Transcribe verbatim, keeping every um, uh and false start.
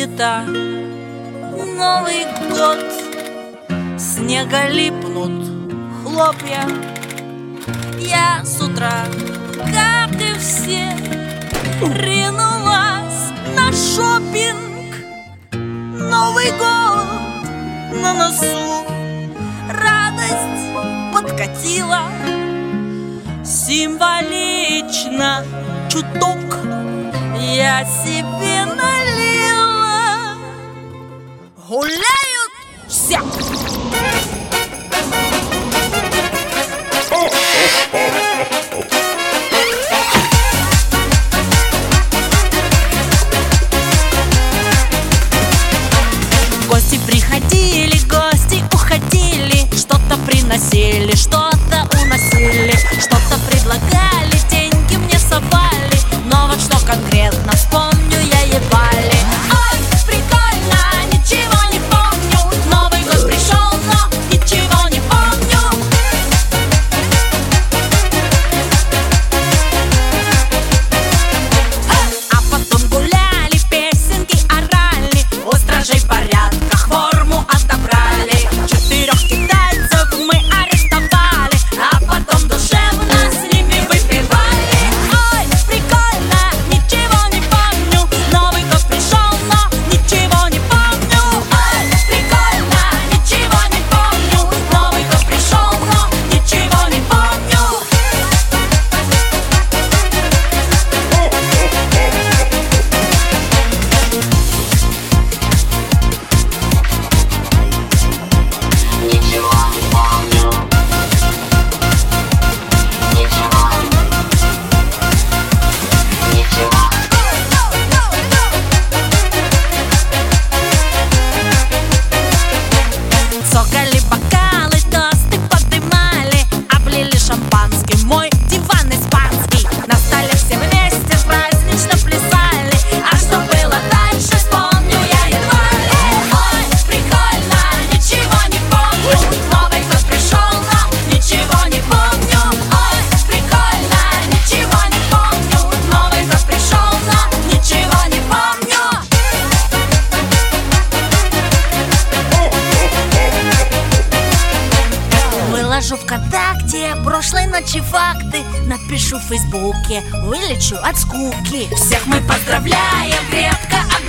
цвета. Новый год, снега липнут хлопья. Я с утра, как и все, ринулась на шопинг. Новый год на носу, радость подкатила. Символично чуток я себе налила. Гуляют все. Гости приходили, гости уходили, что-то приносили, что-то уносили, что-то предлагали, деньги мне совали, но вот что конкретно вспомню я едва ли. Ой, прикольно, ничего не помню, Новый год пришел, но ничего не помню. А потом гуляли, песенки орали, у стражей порядка форму отобрали. Четырех китайцев мы арестовали, а потом душевно с ними выпивали. Ой, прикольно, ничего не помню, Новый год пришел, но ничего не помню. Ой, прикольно, ничего не помню, Новый год пришел, но ничего не помню. Ничего не помню. Ничего. Ничего. Цокали бокалы, тосты подымали, облили шампанским мой диван испанский. На столе все вместе празднично плясали, а что было дальше, вспомню я едва ли. Ой, прикольно, ничего не помню, Новый год пришел, но ничего не помню. Ой, прикольно, ничего не помню, Новый год пришел, но ничего не помню. Выложу ВКонтакте прошлой ночи факты, напишу в Фейсбуке, вылечу от скуки. Всех мы поздравляем, крепко обнимаем.